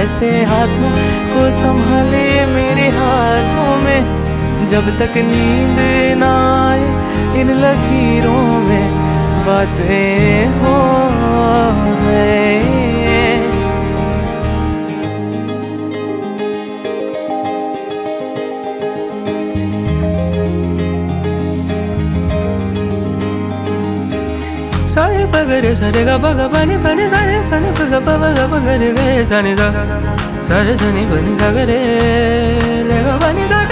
कैसे हाथों को संभाले मेरे हाथों में। जब तक नींद ना आए इन लकीरों में बातें हो गए। सारे पगरे सारे गा पगा पानी पानी सारे पानी पगा पगा पगरे गे सानी सा सारे सनी पानी सागरे ले गा पानी सा